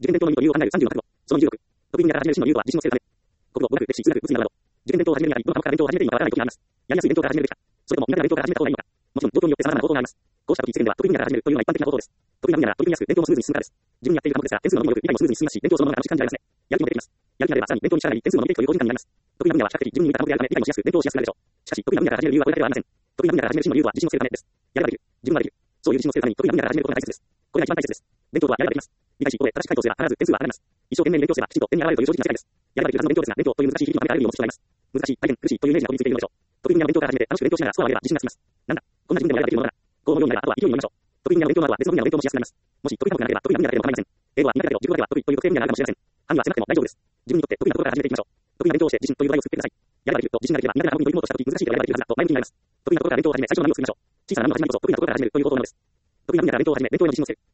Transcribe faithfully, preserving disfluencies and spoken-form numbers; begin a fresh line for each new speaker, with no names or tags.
受験勉強の意と理由を考えるさんじゅうの覚悟。そのにじゅうろく。特に見ながら始める真の理由とは自信をつけるため。国語、語学、歴史、数学、物理など。受験勉強を始めるにあり、どの科目から勉強を始めていいのかわからない時があります。やりやすい勉強から始めるべきか。それとも苦手な勉強から始めた方がいいのか。もちろん、状況によって様々な方法があります。こうした時、世間では得意分野から始めるというのが一般的な方法です。得意な分野なら取り組みやすく、勉強もスムーズに進むからです。自分にやっている科目ですが、点数の伸びも良く、理解もスムーズに進みますし、勉強そのものが楽しく感じられますね。やる気も出てきます。やる気が出れば、さらに勉強に力が入り、点数も伸びていくという好循環になります。得意な分野は比較的自分に向いた科目であるため、理解もしやすく、勉強しやすくなるでしょう。しかし、得意な分野から始める理由はこれだけではありません。得意な分野から始める真の理由は自信をつけるためです。やればできる。自分はできる。そういう自信をつけるために得意な分野から始めることが大切です。これが一番大切です。勉強とはやればできます。理解し、答え、正しく回答すれば必ず点数は上がります。一生懸命に勉強すればきちんと点に現れるという正直な世界です。やればできるはずの勉強ですが、勉強という難しい日々のためにある意味を持つ必要があります。難しい、大変、苦しいというイメージがこびりついているのでしょう。得意な分野の勉強から始めて楽しく勉強しながらスコアを上げれば自信がつきます。なんだ、こんな自分でもやればできるものだ。こう思うようになれば、あとは勢いに乗りましょう。得意な分野の勉強などは別の分野の勉強もしやすくなります。もし得意な分野がなければ得意な分野だけでも構いません。英語は苦手だけど、熟語だけは得意という特定分野があるかもしれません。範囲は狭くても大丈夫です。自分にとって得意なところから始めていきましょう。得意な勉強をして自信という土台を作ってください。やればできると自信ができれば苦手な方に取り組もうとした時難しいけどやればできるはずだと前向きになります。得意なところから勉強を始め最初の波を作りましょう。小さな波を始めるこそ得意なところから始めるという方法のようです。得意な分野から勉強を始め勉強への自信をつける。